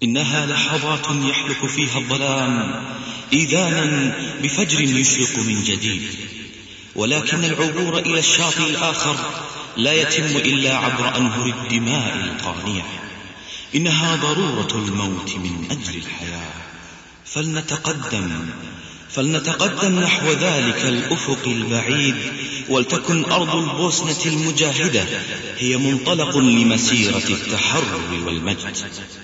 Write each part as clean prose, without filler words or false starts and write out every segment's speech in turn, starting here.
إنها لحظات يحلك فيها الظلام إذانا بفجر يشرق من جديد، ولكن العبور إلى الشاطئ الآخر لا يتم إلا عبر أنهر الدماء القانية. إنها ضرورة الموت من أجل الحياة. فلنتقدم نحو ذلك الأفق البعيد، ولتكن أرض البوسنة المجاهدة هي منطلق لمسيرة التحرر والمجد.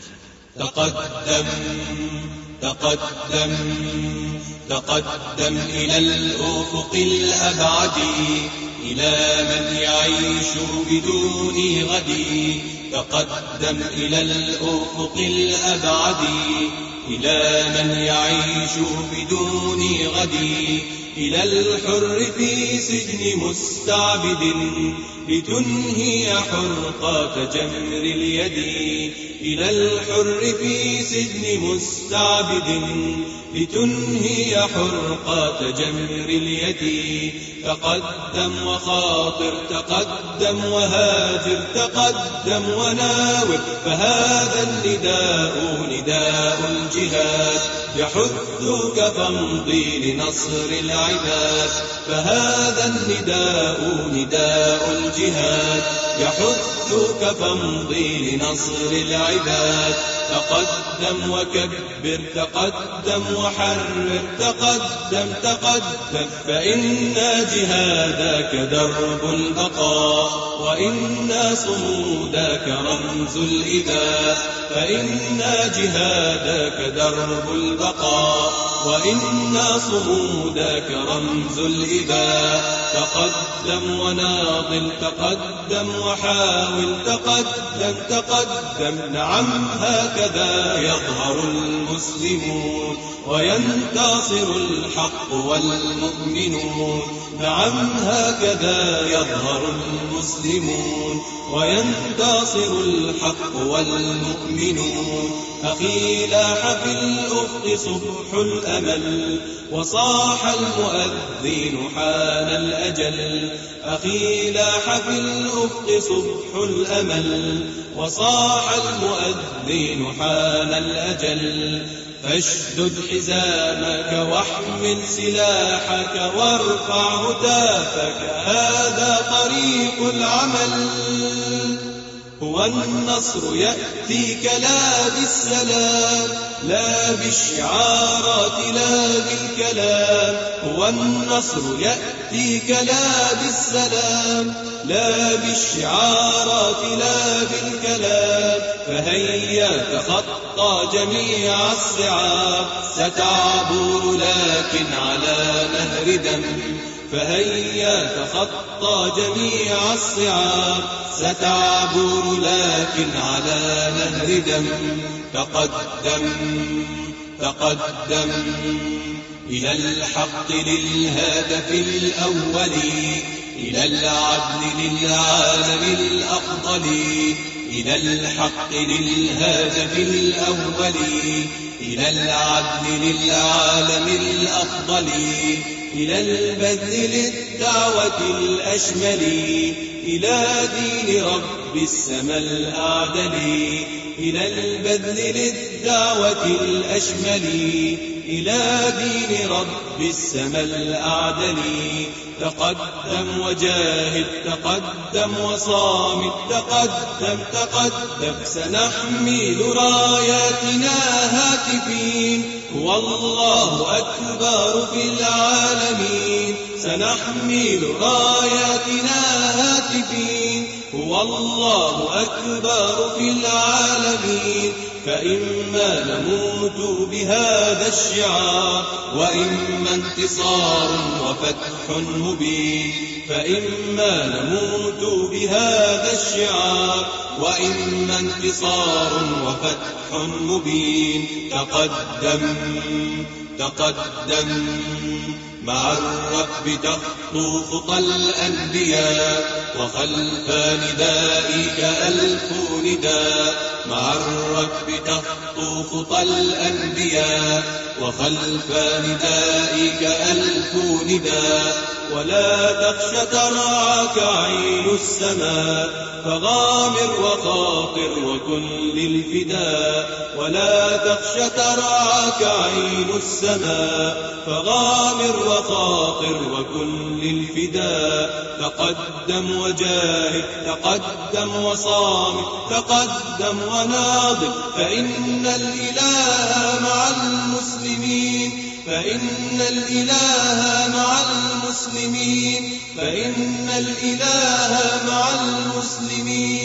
تقدم إلى الأفق الأبعد، إلى من يعيش بدون غد. تقدم إلى الأفق الأبعد، إلى من يعيش بدون غد. إلى الحر في سجن مستعبد، لتنهي حرقة جمر اليد. إلى الحر في سجن مستعبد، لتنهي حرقة جمر اليد. تقدم وخاطر، تقدم وهاجر، تقدم وناور، فهذا النداء نداء الجهاد، يحثك فامضي لنصر العباد. فهذا النداء نداء الجهاد، يحثك فامضي لنصر العباد. تقدم وكبر، تقدم وحرر، تقدم فإن جهادك درب البقاء، وإن صمودك رمز الإباء. فإن جهادك درب البقاء، وإن صمودك رمز الإباء. تقدم وناضل، تقدم وحاول، تقدم نعم هكذا يظهر المسلمون، وينتصر الحق والمؤمنون. نعم هكذا يظهر المسلمون، وينتصر الحق والمؤمنون. أخي لاح في الأفق صبح الأمل، وصاح المؤذن حان الأجل. أخي لاح في الأفق صبح الأمل، وصاح المؤذن حان الأجل. فاشدد حزامك واحمل سلاحك وارفع هتافك، هذا طريق العمل. هو النصر يأتيك لا بالسلام، لا بالشعارات لا بالكلام. هو النصر يأتيك لا بالسلام، لا بالشعارات لا بالكلام. فهيا تخطى جميع الصعاب، ستعبر لكن على نهر دم. فهيا تخطى جميع الصعاب، ستعبر لكن على نهر دم. تقدم إلى الحق للهدف الأول، إلى العدل للعالم الأفضل. إلى الحق للهدف الأول، إلى العدل للعالم الأفضل. إلى البذل للدعوة الأشمل، إلى دين رب السماء الأعدل. إلى البذل للدعوة الأشمل، إلى دين رب السماء الأعدل. تقدم وجاهد، تقدم وصامت، تقدم سنحمل راياتنا هاتفين. هو الله أكبر في العالمين، سنحمل راياتنا هاتفين. هو الله أكبر في العالمين. فإما نموت بهذا الشعار، وإما انتصار وفتح مبين. فإما نموت بهذا الشعار، وإما انتصار وفتح مبين. تقدم مع الركب تخطو خطى الأنبياء، وخلف ندائك ألف نداء. مع الركب تخطو خطى الأنبياء وخلف ندائك ألف نداء ولا تخش ترعاك عين السماء فغامر وخاطر وكن للفداء ولا تخش ترعاك عين السماء فغامر وخاطر وكن للفداء تقدم وجاهد تقدم وصامت تقدم وناضل فإن الإله مع المسلمين فإن الإله مع المسلمين فإن الإله مع المسلمين